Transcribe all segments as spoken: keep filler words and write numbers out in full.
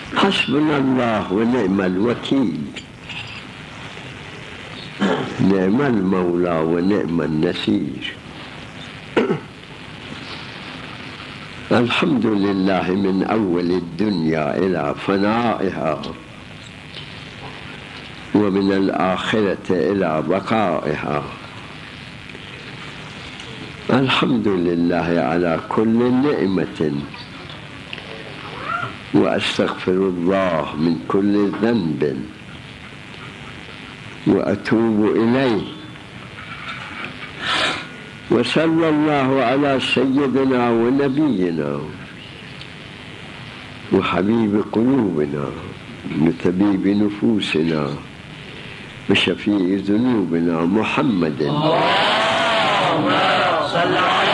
حسبنا الله و نعم الوکیل، نعم المولى و نعم النصير. الحمد لله من أول الدنيا إلى فنائها، ومن الآخرة إلى بقائها. الحمد لله على كل نعمة، وأستغفر الله من كل ذنب وأتوب إليه. وصلى الله على سيدنا ونبينا وحبيب قلوبنا وطبيب نفوسنا وشفيع ذنوبنا محمد. اللهم صل على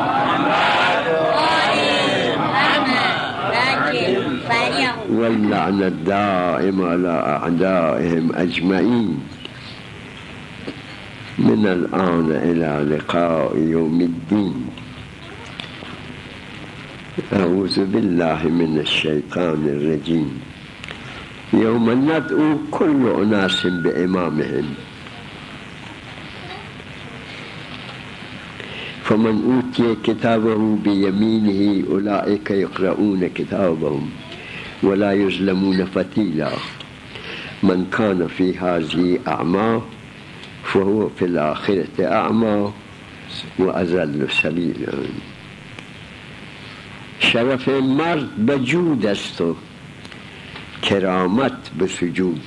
واللعنة الدائم على أعدائهم أجمعين من الآن إلى لقاء يوم الدين. أعوذ بالله من الشيطان الرجيم. يوم ندعو كل أناس بإمامهم، فمن أوتي كتابه بيمينه أولئك يقرؤون كتابهم ولا يظلمون فتيلا. من كان في هذه أعمى فهو في الآخرة أعمى وأضل سبيلا. شرف مرد بجود است و کرامت بسجود.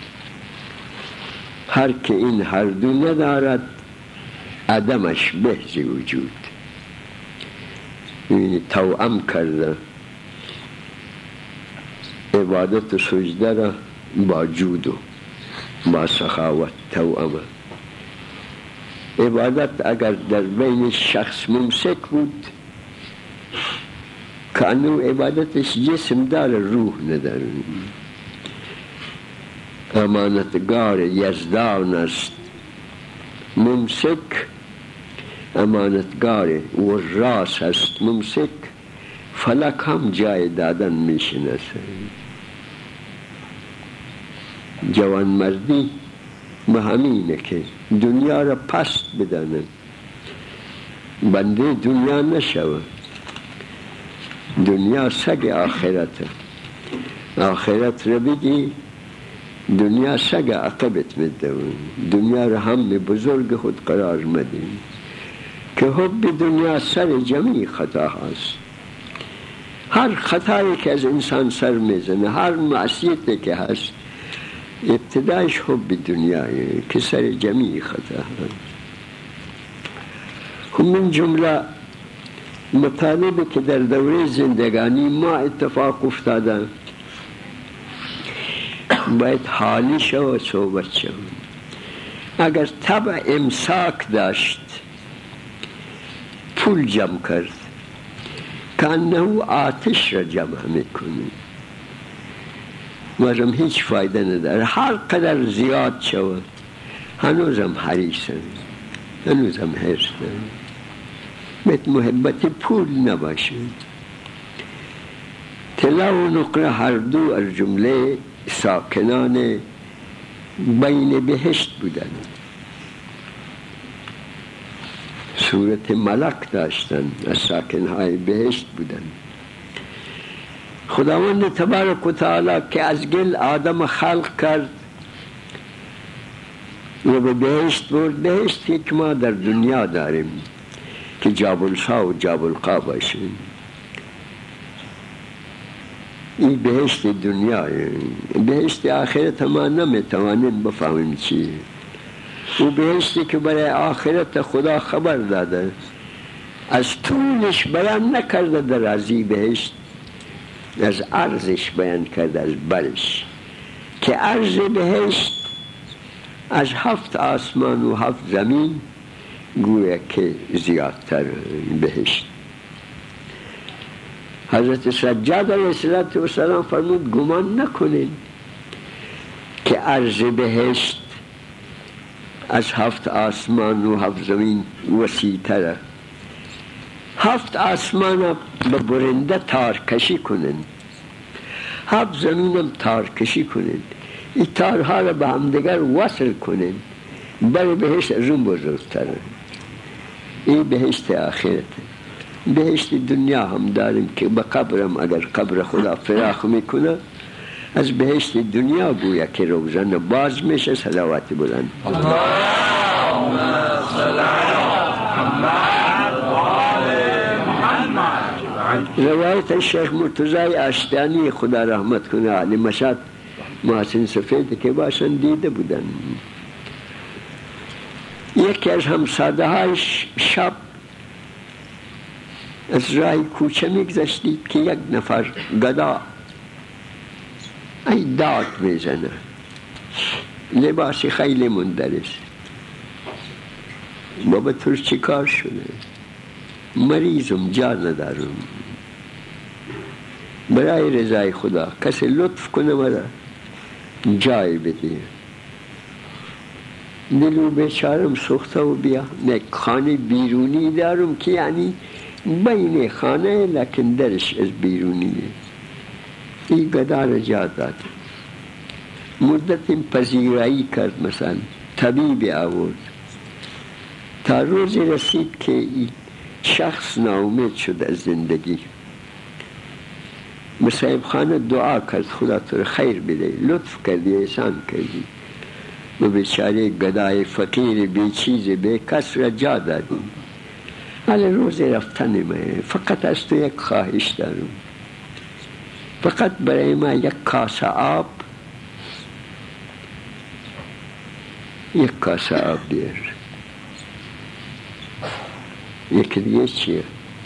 هر که این هر دو ندارد عدمش بهز وجود. یعنی توأم کرده عبادت و سجده را با جود و با سخاوت توأمه. عبادت اگر در بین شخص ممسک بود که انو عبادتش جسم داره روح نداره. امانتگار یزدان است ممسک، امانتگار و راس است ممسک، فلک هم جای دادن میشناسه. جوان مردی به همینه که دنیا را پست بدانه، بنده دنیا نشوه. دنیا سگ آخرته. آخرت را بگی دنیا سگ عقبت میدون. دنیا را هم بزرگ خود قرار مدین که حب دنیا سر جمعی خطا هست. هر خطایی که از انسان سر میزنه، هر معصیتی که هست، ابتدایش حب دنیایی که سر جمعی خطا هست. همین جمله مطالبه که در دوره زندگانی ما اتفاق افتاده باید حالی شو و صحبت شو. اگر طبع امساک داشت پول جمع کرد که انه آتش را جمع میکنه، مردم هیچ فایده نداره. هر قدر زیاد شود هنوزم حریصه، هنوزم حرص داره. بیت محبت پول نباشه. طلا و نقره هر دو از جمله ساکنان بین بهشت بودن. صورت ملک داشتن، از ساکنهای بهشت بودن. خداوند تبارک و تعالی که از گل آدم خلق کرد و به بهشت برد. بهشت یک ما در دنیا داریم که جابلسا و جابلقا باشه. این بهشت دنیای. بهشت آخرت ما نمیتوانیم بفهمیم چیه. و بهشتی که برای آخرت خدا خبر داده، از طولش بیان نکرده در ازی بهشت، از عرضش بیان کرده، از برش، که عرض بهشت از هفت آسمان و هفت زمین گویا که زیادتر بهشت. حضرت سجاد علیه السلام فرمود گمان نکنید که عرض بهشت از هفت آسمان و هفت زمین وسیع تره. هفت آسمان به برنده تار کشی کنن، هفت زمینم تار کشی کنین، این تارها را به همدیگر وصل کنین، برای بهشت از اون بزرگتره. این بهشت آخرت. بهشت دنیا هم داریم که به قبرم اگر قبر خدا فراخ میکنه، از بهشت دنیا گویا که روزانه باز میشه. صلوات بلند. اللهم صل علی محمد و آل محمد. روایت شیخ مرتضی اشتانی خدا رحمت کنه، علی مشهد محسن سفید که باشن دیده بودن. یکی از همساده های شب از راه کوچه میگذشتید که یک نفر گدا ای داد میزنه، لباسی خیلی مندرس. بابا تو چی کار شده؟ مریضم، جا ندارم، برای رضای خدا کسی لطف کنه مرا جای بده. دلو بیچارم سوخته و بیا. یک خانه بیرونی دارم که یعنی بین خانه لیکن درش از بیرونیه. این گدا را جا داد. مدت پذیرایی کرد، مثلا طبیب آورد، تا روزی رسید که این شخص ناامید شد از زندگی. مصاحب خانه دعا کرد خدا تو خیر بده، لطف کردی، احسان کردی، و بیچاره گدای فقیر بی چیز بی کس را جا دادی. حالا روز رفتن ما فقط از تو یک خواهش دارم، فقط برای ما یک کاسه آب یک کاسه آب بیار. یکی دیگه چیه؟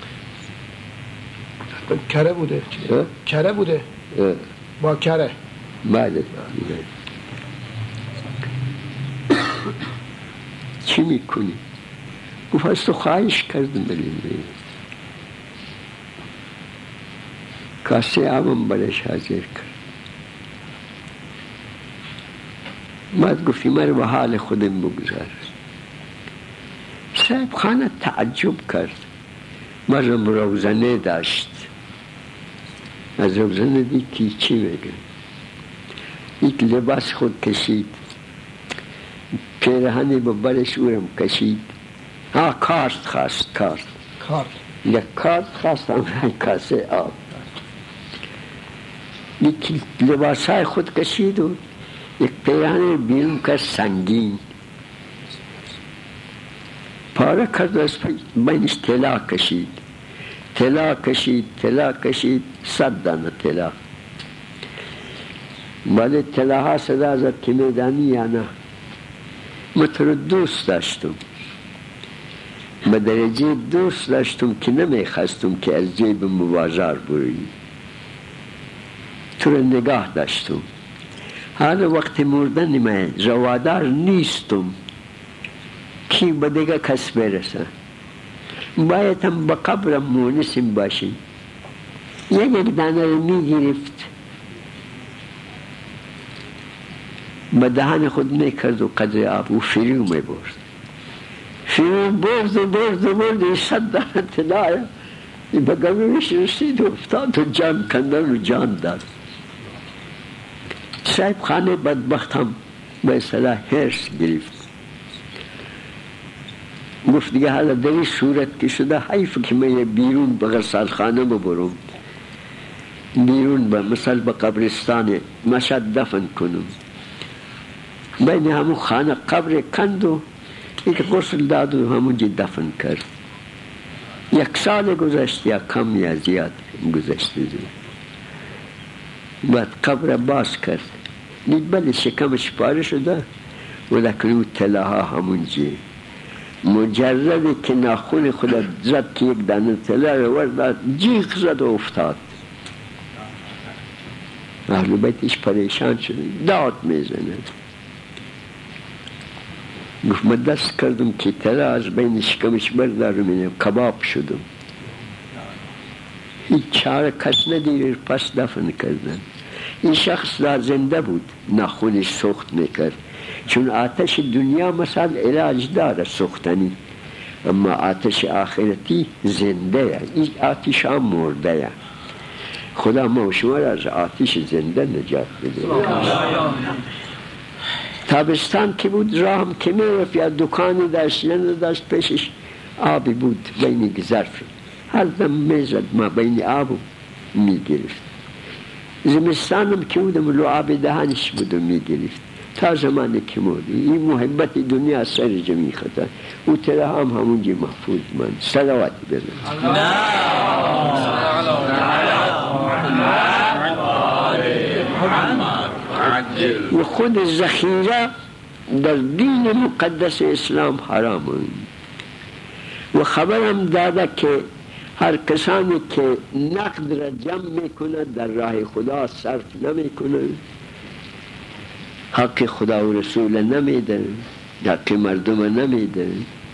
کره بوده. کره بوده. اه. با کره. بله. چی میکنی؟ گفت از تو خواهش کردم بریم کاسه آبم برش حاضر کرد. بعد گفتی مرا به حال خودم بگذار. صاحب خانه تعجب کرد. مرم روزنه داشت، از روزنه دید که چی میگه. یک لباس خود کشید، پیرهنی به برش اورم کشید. ها کارت خواست، کارت کارت یک کارت خواست هم کاسه آب. یک لباس های خود کشید و یک پیرهن بیرون کرد سنگین، پاره کرد و از بینش طلا کشید، طلا کشید طلا کشید صد دانه طلا. بعد طلاها صدا زد که میدانی یا نه؟ من تو رو دوست داشتم، به درجه دوست داشتم که نمیخواستم که از جیب مبازار بروی. تو رو نگاه داشتم. حالا وقت مردن من روادار نیستم کی به دیگه کس برسه، باید هم به قبرم مونسیم باشیم. یک یک دانه رو میگرفت به دهن خود میکرد و قدر آب و فریو میبرد، فریو برد و برد و برد و صد دانه طلای به گلوش رسید و افتاد و جان کندن و جان داد. صاحب خانه بدبخت هم به اصطلاح هرس گرفت. گفت دیگه حالا در این صورت که شده حیف که من بیرون به غسل خانه ببرم، بیرون به مثل به قبرستان مشهد دفن کنم. بین همون خانه قبر کند و یک غسل داد و همونجا دفن کرد. یک سال گذشت یا کم یا زیاد گذشته زید. بعد قبر باز کرد، دید بله شکمش پاره شده ولیکن اون طلاها همونجا. مجرد که ناخون خود زد که یک دانه طلا رو ورد جیغ زد و افتاد. اهل بیتش پریشان شده، داد میزنه. گفت من دست کردم که طلا از بین شکمش بردارم، اینه کباب شدم. هیچ چاره کس ندیر، پس دفن کردن. این شخص دا زنده بود، ناخونش سوخت میکرد، چون آتش دنیا مثلا علاج داره سوختنی، اما آتش آخرتی زنده، این آتش هم مرده. خدا ما و شما را از آتش زنده نجات بده. تابستان که بود راه هم که میرفت یا دکانی داشت یا نداشت پیشش آبی بود بین ظرفی، هر دم میزد ما بین آب میگرفت. زمستانم که بودم لعاب دهنش بود و میگرفت تا زمانی که مردی. این محبت دنیا سر جمعی خطا او ترا هم همونجی محفوظ من. صلواتی بزن و خود ذخیره در دین مقدس اسلام حرام و خبرم داده که هر کسانی که نقد را جمع میکنه در راه خدا صرف نمیکنه، حق خدا و رسول نمیده، حق مردم نمیده،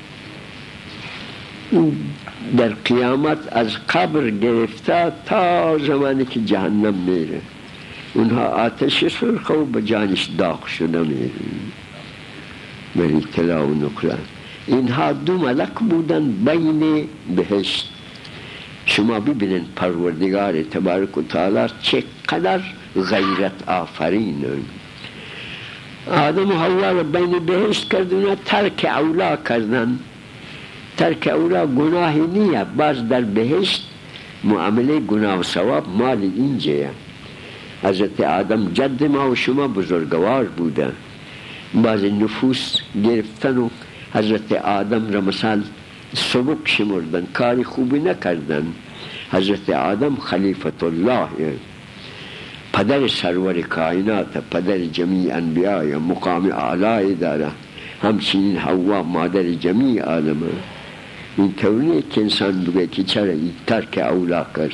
در قیامت از قبر گرفته تا زمانی که جهنم میره اونها آتش سرخ و به جانش داغ شده میره. بری طلا و نقره اینها دو ملک بودن بین بهشت. شما ببینید پروردگار تبارک و تعالی چقدر غیرت آفرین. آدم و حوا را بین بهشت کردن، ترک اولا کردن. ترک اولا گناهی نیه، باز در بهشت معامله گناه و ثواب مال اینجا. حضرت آدم جد ما و شما بزرگوار بودن، باز نفوس گرفتن و حضرت آدم را مثال سبک شمردن، کاری خوبی نکردن. حضرت آدم خلیفت الله، پدر سرور کائنات، پدر جمیع انبیاء، مقام اعلی داره. همچنین حوا مادر جمیع عالم. این طوریه که انسان بگه که چرا این ترک اولا کرد.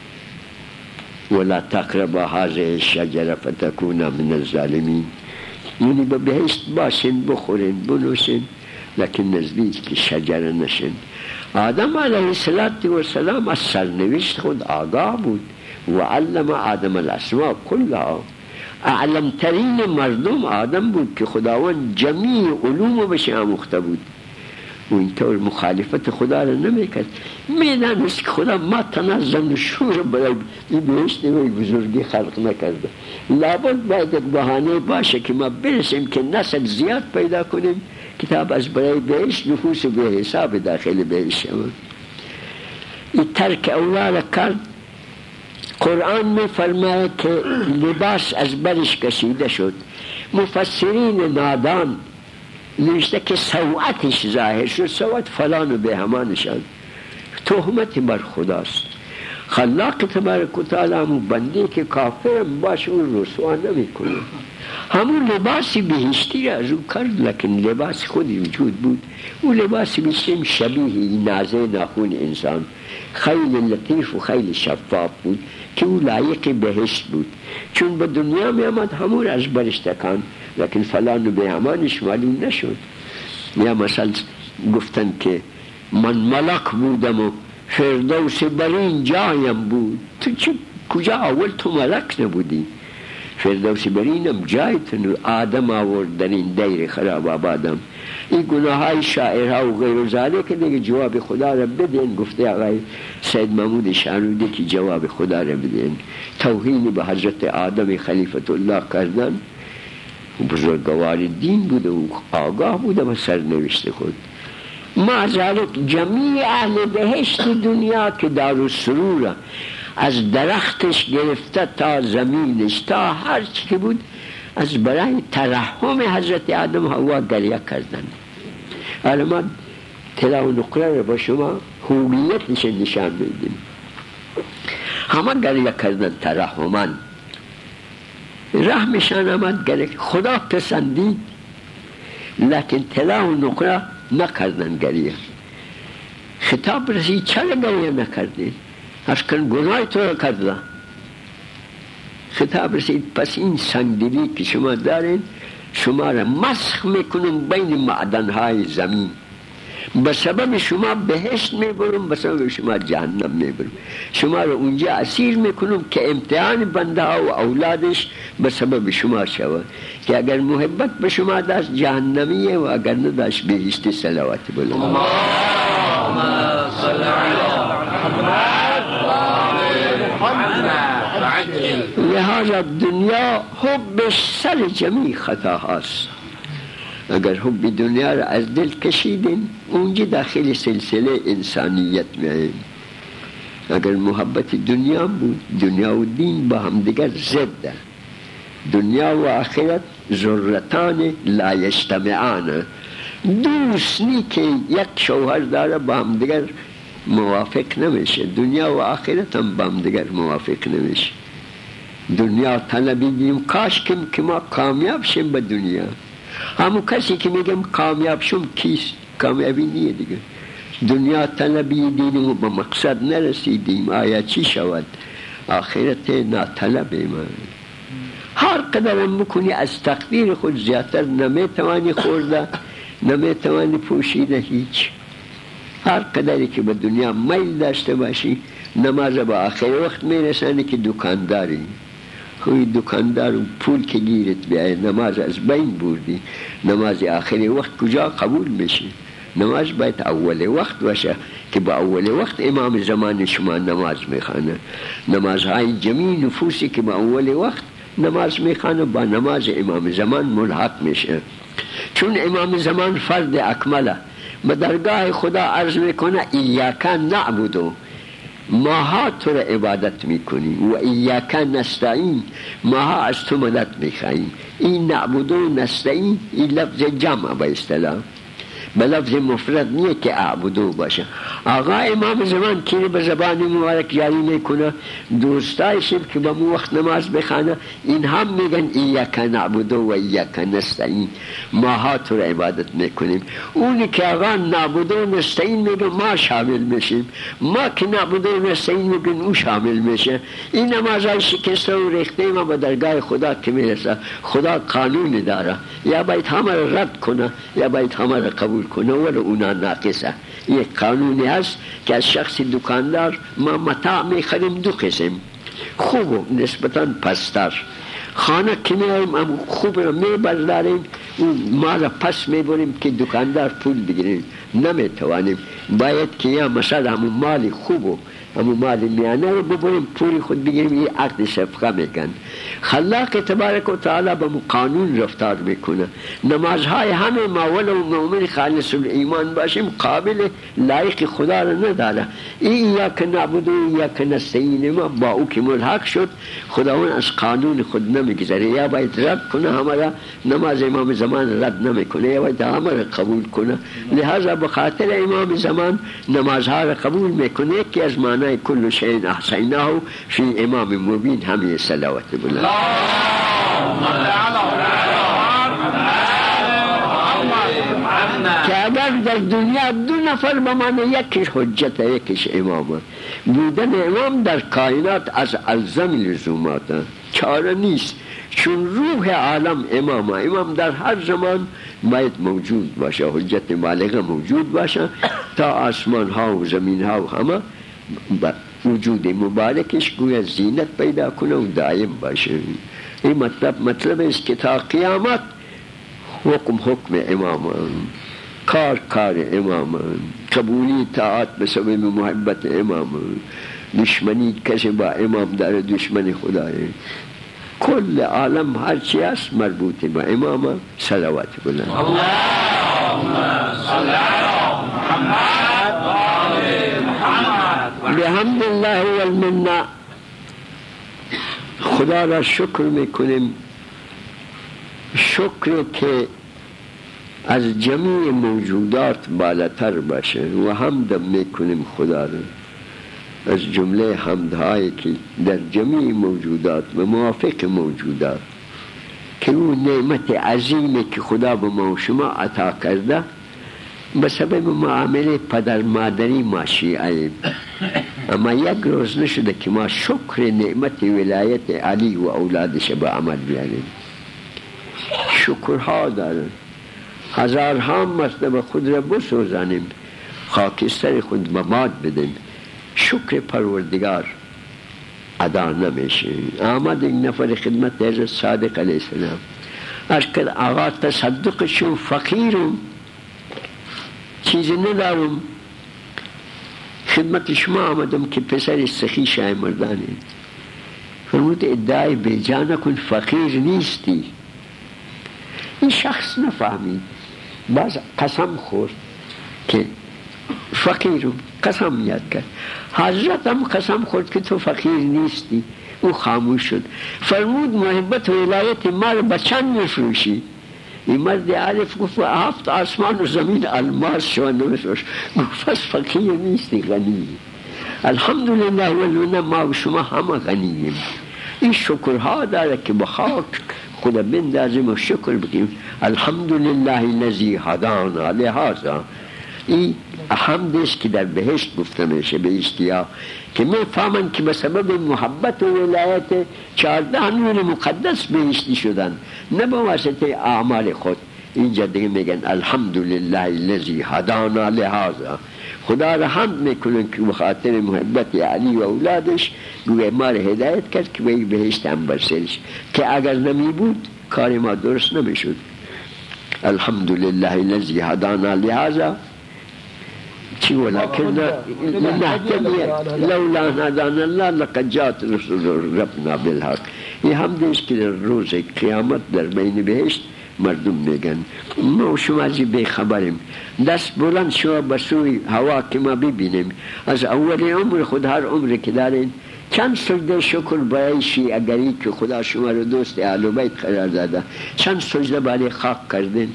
ولا تقربا هذه الشجره فتکونا من الظالمین. یعنی به بهشت باشین، بخورین، بنوشین، لکن نزدیک که شجره نشین. آدم علیه السلام از سرنوشت خود آگاه بود و علم آدم الاسماء کلها. اعلم ترین مردم آدم بود که خداوند جمیع علوم بشه آموخته بود و اینطور مخالفت خدا را نمیکرد. میدانست که خدا ما تنظم شور برای این بهشت و بزرگی خلق نکرده. لابد باید یک بهانه باشه که ما برسیم که نسل زیاد پیدا کنیم، کتاب از برای بهشت نفوس به حساب داخل بهشت شود. این ترک اولا را کرد. قرآن می فرماید که لباس از برش کشیده شد. مفسرین نادان نوشته که سوعتش ظاهر شد. سوعت فلان و به همانشان تهمت بر خداست. خلاق تبارک و تعالی همون بنده که کافر باشه اون رسوا نمی کنه. همون لباسی بهشتی را از او کرد، لکن لباس خودی وجود بود. اون لباسی بسیم شبیه نازه ناخون انسان، خیلی لطیف و خیلی شفاف بود که او لایق بهشت بود. چون به دنیا می آمد همون از برش تکان، لکن فلان و به همانش معلوم نشد. یا مثلا گفتن که من ملک بودم و فردوس برین جایم بود. تو چه کجا اول تو ملک نبودی؟ فردوس برینم جایتن و آدم آورد در این دیر خراب آبادم. این گناه های شاعرها و غیر ذالک که دیگه جواب خدا را بدین. گفته آقای سید محمود شانودی که جواب خدا را بدین. توهین به حضرت آدم خلیفت الله کردن. بزرگوار دین بوده و آگاه بوده و سرنوشت خود. ما ذالک جمیع اهل بهشت دنیا که دارالسرور از درختش گرفته تا زمینش تا هر چی که بود از برای ترحم حضرت آدم حوا گریه کردن. حالا ما طلا و نقره رو با شما هویتش نشان میدیم. همه گریه کردن ترحمان. رحمشان آمد گریه. خدا پسندید لکن طلا و نقره نکردن گریه. خطاب رسید چرا گریه نکردید؟ از کن گناه تو را کرده. خطاب رسید پس این سنگدلی که شما دارین شما را مسخ میکنم بین معدنهای زمین. به سبب شما بهشت میبرم، به سبب شما جهنم میبرم. شما را اونجا اسیر میکنم که امتحان بنده ها و اولادش به سبب شما شود که اگر محبت به شما داشت جهنمیه و اگر نداشت بهشت. صلوات بلند اللهم صل علی محمد و آل محمد. لہذا دنیا حبش سر جمیع خطا هست. اگر حب دنیا را از دل کشیدین اونجا داخل سلسله انسانیت میاییم. اگر محبت دنیا بود، دنیا و دین با هم دیگر ضد، دنیا و آخرت ضرورتان لا یجتمعان، دوست نی که یک شوهر داره با هم دیگر موافق نمیشه، دنیا و آخرت هم با هم دیگر موافق نمیشه. دنیا طلبی دیم کاش کم که ما کامیاب شیم به دنیا. همون کسی که میگم کامیاب شم کیست؟ کامیابی نیه دیگه. دنیا طلبی دیدیم و به مقصد نرسیدیم، آیا چی شود؟ آخرت ناطلبه ما. هر قدرم بکنی از تقدیر خود زیادتر نمیتوانی خورده، نمیتوانی پوشیده هیچ. هر قدری که به دنیا میل داشته باشی، نماز با آخر وقت میرسانی که دکانداری، خوی دکاندار پول که گیرت بیای نماز از بین بردی، نماز آخر وقت کجا قبول میشه؟ نماز باید اول وقت باشه که با اول وقت امام زمان شما نماز میخوانه. نمازهای جمیع نفوسی که با اول وقت نماز میخوانه با نماز امام زمان ملحق میشه، چون امام زمان فرد اکمله. به درگاه خدا عرض میکنه ایاک نعبدو، ماها تو را عبادت میکنیم، و ایاک نستعین، ماها از تو مدد میخواییم. این نعبدو نستعین این لفظ جمع به اصطلاح، به لفظ مفرد نیه که اعبدو باشه. آقا امام زمان که به زبان مبارک جاری میکنه دوستایشیم که به مو وقت نماز بخانه، این هم میگن ایاک نعبدو و ایاک نستعین، ماها تو را عبادت میکنیم. اونی که آقا نعبدو نستعین میگن ما شامل میشیم، ما که نعبدو نستعین میگن او شامل میشه. این نمازهای شکسته و ریخته ما به درگاه خدا که میرسه. خدا قانون داره، یا باید همه را رد کنه یا باید همه را قبول کنه، ولی اونا ناقصه. یک قانونی هست که از شخص دکاندار ما متاع میخریم دو قسم، خوب و نسبتاً پستر. خانه که میاییم خوب را میبرداریم، اون ما را پس میبریم که دکاندار پول بگیریم، نمیتوانیم. باید که یا مثلا همون مال خوب و همون مال میانه رو ببریم پولی خود بگیریم. این عقد صفقه میکن. خلاق تبارک و تعالی به قانون رفتار میکنه. نمازهای همه ما ولو مؤمن خالص الایمان باشیم قابل لایق خدا را نداره. این یا که نعبد و یا که نستعین ما با او که ملحق شد، خداوند از قانون خود نمیگذره، یا باید رد کنه همه را. نماز امام زمان رد نمیکنه، یا باید همه را قبول کنه. لہذا بخاطر امام زمان نمازها را قبول میکنه که از معنی کل شیء احصیناه فی امام مبین همه صلوات بالله. که اگر در دنیا دو نفر بمانه، یکیش حجت یکیش امام، بودن امام در کائنات از الزم لزومات، چاره نیست. چون روح عالم امام، امام در هر زمان باید موجود باشه، حجت بالغه موجود باشه تا آسمان ها و زمین ها و همه وجود مبارکش گویا زینت پیدا کنه و دائم باشه. این مطلب مطلب است که تا قیامت حکم حکم امام، کار کار امام، قبولی طاعت به سبب محبت امام، دشمنی کسی با امام داره دشمن خداه. کل عالم هرچی است مربوط با امام. صلوات بالله. اللهم صل علی محمد و آل محمد. بحمد الله و المنه. خدا را شکر میکنیم، شکر که از جمیع موجودات بالاتر باشه، و حمد میکنیم خدا را از جمله حمدهایی که در جمیع موجودات و موافق موجودات که اون نعمت عظیمی که خدا به ما و شما عطا کرده به سبب معامله پدر مادری ما شیعه، اما یک روز نشده که ما شکر نعمت ولایت علی و اولادش به عمل بیاریم. شکرها دارن، هزارها مرتبه خود را بسوزانیم، خاکستر خود به ماد بدیم، شکر پروردگار ادا نمیشه. آمد یک نفر خدمت حضرت صادق علیه السلام، از که آقا تصدق شو، فقیرم، چیزی ندارم، خدمت شما آمدم که پسر سخی شای مردانی. فرمود ادعای بیجا نکن، فقیر نیستی. این شخص نفهمید، باز قسم خورد که فقیرم، قسم یاد کرد. حضرت هم قسم خورد که تو فقیر نیستی. او خاموش شد. فرمود محبت و ولایت ما رو به چند میفروشی؟ این مرد عارف گفت هفت آسمان و زمین الماس شو نمیفروش. گفت پس فقیر نیستی، غنی. الحمدلله ولونا ما و شما همه غنییم. این شکرها داره که به خاک خدا بندازیم و شکر بگیم الحمدلله الذی هدانا لهذا. این حمد است که در بهشت گفته میشه به اشتیاق، که میفهمن که به سبب محبت و ولایت چهارده نور مقدس بهشتی شدن، نه به واسطه اعمال خود. اینجا دیگه میگن الحمدلله الذی هدانا لهذا. خدا را حمد میکنن که بخاطر محبت علی و اولادش گویا ما را هدایت کرد که به این بهشت هم برسلش، که اگر نمی بود کار ما درست نمیشد. الحمدلله الذی هدانا لهذا چی ولکن نهتدی لولا ان هدانا الله لقد جاءت رسل ربنا بالحق. این حمد است که در روز قیامت در بین بهشت مردم میگن ما و شما از بی خبریم. دست بلند شما به سوی هوا که ما ببینیم. از اول عمر خود هر عمر که دارین چند سجده شکر برای شیعگری که خدا شما رو دوست اهل بیت قرار داده، چند سجده برای خاک کردین،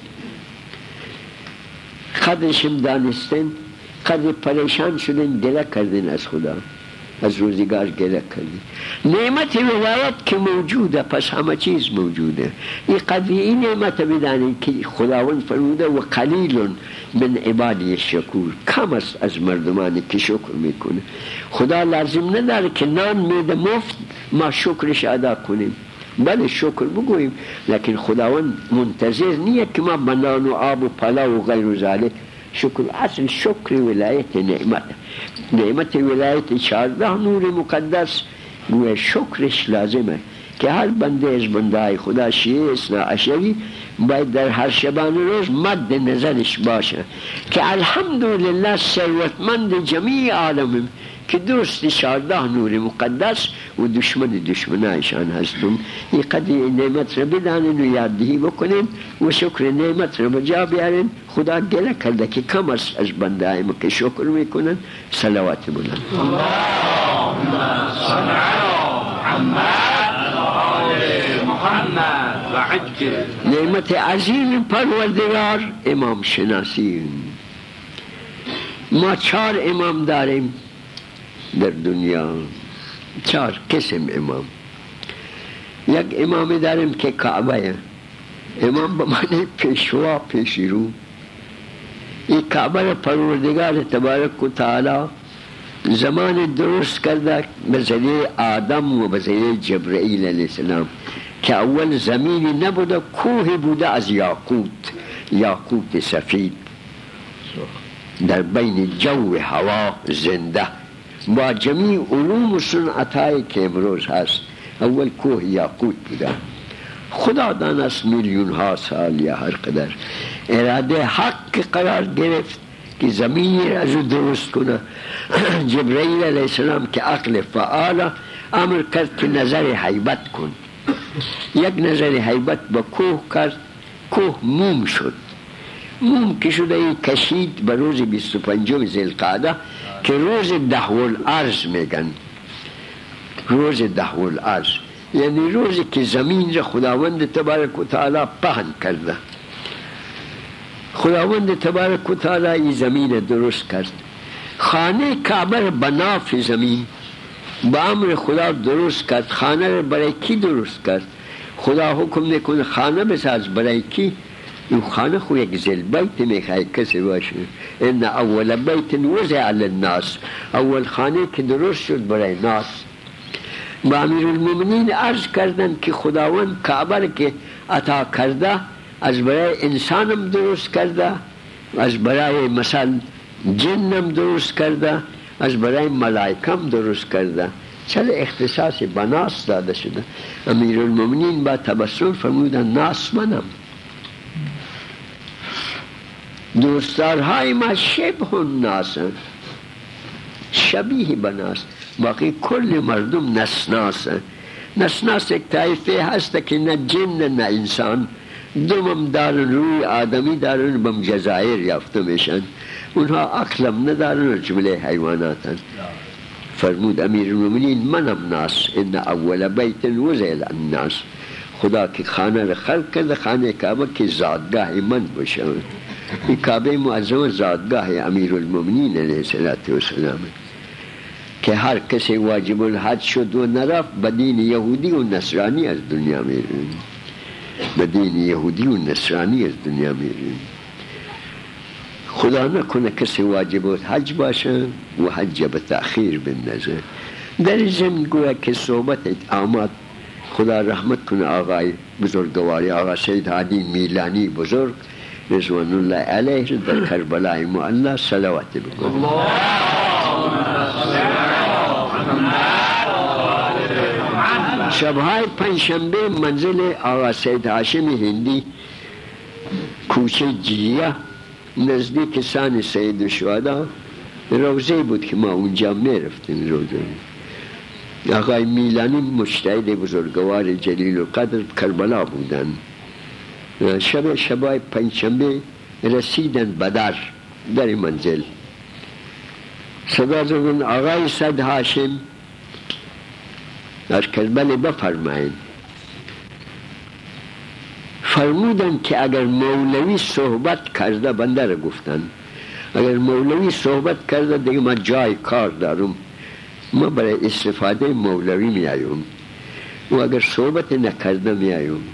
قدرشم دانستین، قدر پریشان شدین، گله کردین از خدا، از روزگار گله کردین. نعمت ولایت که موجوده، پس همه چیز موجوده. این قدر این نعمت بدانید که خداوند فرموده و قلیل من عبادی شکور، کم است از مردمانی که شکر میکنه. خدا لازم نداره که نان میده مفت ما شکرش ادا کنیم، بله شکر بگوییم، لیکن خداوند منتظر نیه که ما بنان و آب و پلا و غیر و ذالک. شکر اصل شکر ولایت نعمت، نعمت ولایت چهارده نور مقدس گویا شکرش لازمه که هر بنده از بندهای خدا شیعه اثنا عشری باید در هر شبان روز مد نظرش باشه که الحمدلله ثروتمند جمیع عالمیم که دوست چهارده نور مقدس و دشمن دشمنایشان هستم. این قدر نعمت را بدانین و یاددهی بکنین و شکر نعمت را بجا بیارین. خدا گله کرده که کم است از بنده های ما که شکر میکنن. صلوات بلند اللهم صل علی محمد و آل محمد و عجل. نعمت عظیم پروردگار امام شناسی. ما چهار امام داریم در دنیا، چهار قسم امام. یک امام داریم که کعبه، امام به معنی پیشوا پیشرو. این کعبه را پروردگار تبارک و تعالی زمان درست کرده به ذریعه آدم و به ذریعه جبرئیل علیه السلام، که اول زمینی نبوده، کوه بوده از یاقوت، یاقوت سفید در بین جو هوا زنده با جمیع علوم و صنعتایی که امروز هست. اول کوه یاقوت بوده. خدا دانست میلیون ها سال یا هر قدر اراده حق قرار گرفت که زمینی را از درست کنه. جبرئیل علیه السلام که عقل فعال امر کرد که نظر حیبت کن. یک نظر حیبت با کوه کرد، کوه موم شد. موم که شده این کشید به روز بیست و پنجم ذوالقعده که روز دهوالارض میگن. روز دهوالارض یعنی روزی که زمین را خداوند تبارک و تعالی پهن کرده. خداوند تبارک و تعالی این زمین درست کرد. خانه کعبه را بناف زمین با امر خدا درست کرد. خانه را برای کی درست کرد؟ خدا حکم میکنه خانه بساز. برای کی؟ این خانه خو یک زل بیت میخواه کسی باشه. این اول بیت وضع للناس، اول خانه که درست شد برای ناس. با امیر المومنین عرض کردن که خداوند کعبه که عطا کرده از برای انسانم درست کرده، از برای مثلا جنم درست کرده، از برای ملائکم درست کرده. چرا اختصاص بناس داده شده؟ امیر المومنین با تبسم فرمودن ناس منم، دوستدارهای ما شبه الناس، شبیه بناس، باقی کل مردم نسناس. نسناس یک طایفه هست که نه جن نه انسان، دومم دارن، روی آدمی دارن، بم جزایر یافته میشن. اونها عقلم ندارن، جمله حیواناتن. فرمود امیر المؤمنین منم ناس، ان اول بیت وزل الناس. خدا که خانه را خلق کرده، خانه کعبه که زادگاه من باشه. این کعبه معظم زادگاه امیر المؤمنین علیه السلام که هر کسی واجب الحج شد و نرفت، بدین یهودی و نصرانی از دنیا میره. بدین یهودی و نصرانی از دنیا میره. خدا نکنه کسی واجب الحج باشه و حج به تأخیر بندازه. در این ضمن گویا که صحبت آمد، خدا رحمت کنه آقای بزرگواری آقا سید هادی میلانی بزرگ رضوان الله علیه در کربلای معلی صلوات بکنه. شبهای پنجشنبه منزل آقا سید هاشم هندی، کوچه جیه نزدیک سان سید الشهدا، روزه بود که ما اونجا میرفتیم. روزه آقای میلانی مجتهد بزرگوار جلیل القدر کربلا بودن. شب شبای پنجشنبه رسیدن بدر در منزل، صدا زدن آقای سید هاشم از کربلا بفرمایید. فرمودن که اگر مولوی صحبت کرده، بنده را گفتن اگر مولوی صحبت کرده دیگه من جای کار دارم، ما برای استفاده مولوی می آیم و اگر صحبت نکرده می آیم.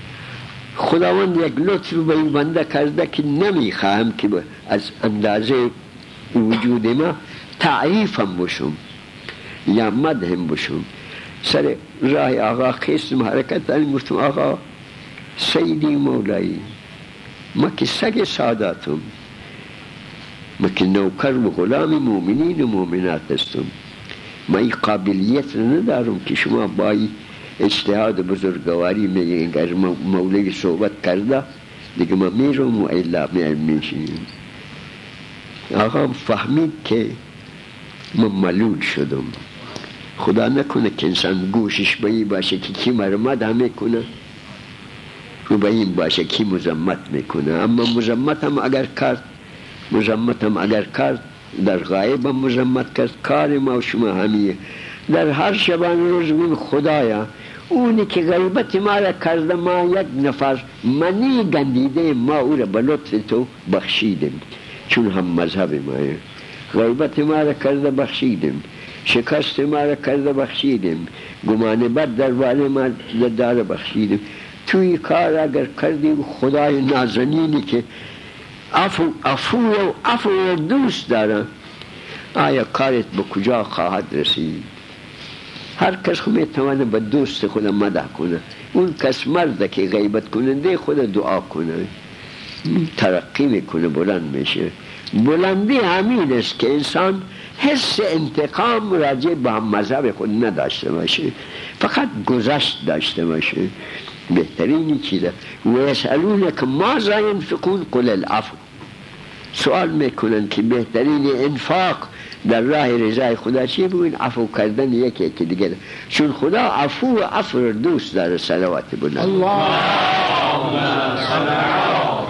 خداوند یک لطف به این بنده کرده که نمی خواهم که از اندازه وجود ما تعریفم بشم یا مدهم بشم. سر راه آقا خیستم حرکت داریم، گفتم آقا سیدی مولایی، ما که سگ ساداتم، ما که نوکر و غلام مومنین و مومنات هستم. ما این قابلیت ندارم که شما با اجتهاد بزرگواری میگه اگر مولوی صحبت کرده دیگه ما میرم و الا میشیم. آقا فهمید که من ملول شدم. خدا نکنه که انسان گوشش به این باشه که کی مرمد همه کنه و به این باشه کی مزمت میکنه. اما مزمت هم اگر کرد مزمت هم اگر کرد در غایب هم مزمت کرد، کار ما و شما همیه. در هر شبان روز بین خدایا اونی که غیبت ما را کرده، ما یک نفر منی گندیده، ما او را به لطف تو بخشیدیم چون هم مذهب مایه. غیبت ما را کرده بخشیدیم، شکست ما را کرده بخشیدیم، گمان بد در باره ما داره بخشیدیم. توی کار اگر کردیم خدای نازنینی که عفو عفو و عفو و دوست داره، آیا کارت به کجا خواهد رسید؟ هر کس خود میتونه به دوست خود مدح کنه. اون کس مرده که غیبت کننده خود دعا کنه، ترقی میکنه، بلند میشه. بلندی همین است که انسان حس انتقام راجع به هم مذهب خود نداشته باشه، فقط گذشت داشته باشه. بهترینی چیزه. و یسألونک ماذا ینفقون قل العفو. سوال میکنن که بهترین انفاق در راه رضای خدا چی بود؟ عفو کردن یکی که دیگه، چون خدا عفو و عفو دوست داره. صلوات بلند. اللهم صل علی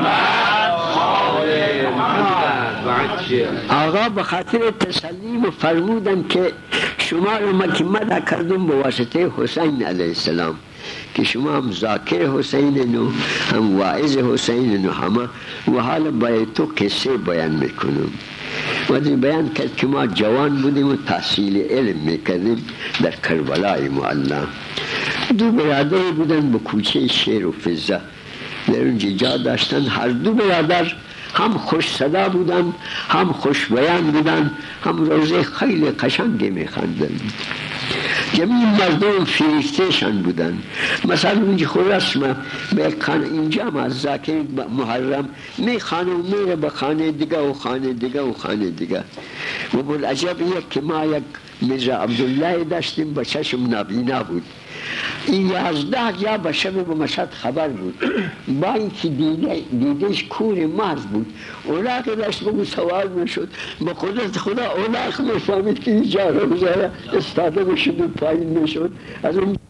محمد. آقا به خاطر تسلیم فرمودن که شما رو من که مدح کردم به واسطه حسین علیه السلام که شما هم ذاکر حسین و هم واعظ حسین و همه، و حالا برای تو قصه بیان میکنم. وقتی بیان کرد که ما جوان بودیم و تحصیل علم میکردیم در کربلای معلی. دو برادر بودن به کوچه شیر و فضه، در اونجا جا داشتن. هر دو برادر هم خوش صدا بودن، هم خوش بیان بودن، هم روزه خیلی قشنگی میخواندن. جمعی مردم فریفتهشان بودن. مثلا اونجا خود رسمه به خانه اینجا ما ذاکر محرم میخانه و میره به خانه دیگه و خانه دیگه و خانه دیگه. و بالعجب یک که ما یک میرزا عبدالله داشتیم به چشم نابینا بود. این یازده جا به شب به مشهد خبر بود، با اینکه دیده دیدش کور مرز بود. اولاق داشت بگو سوال میشد، به قدرت خدا اولاق میفهمید که اینجا رو بزاره استاده بشد و پایین میشد. از اون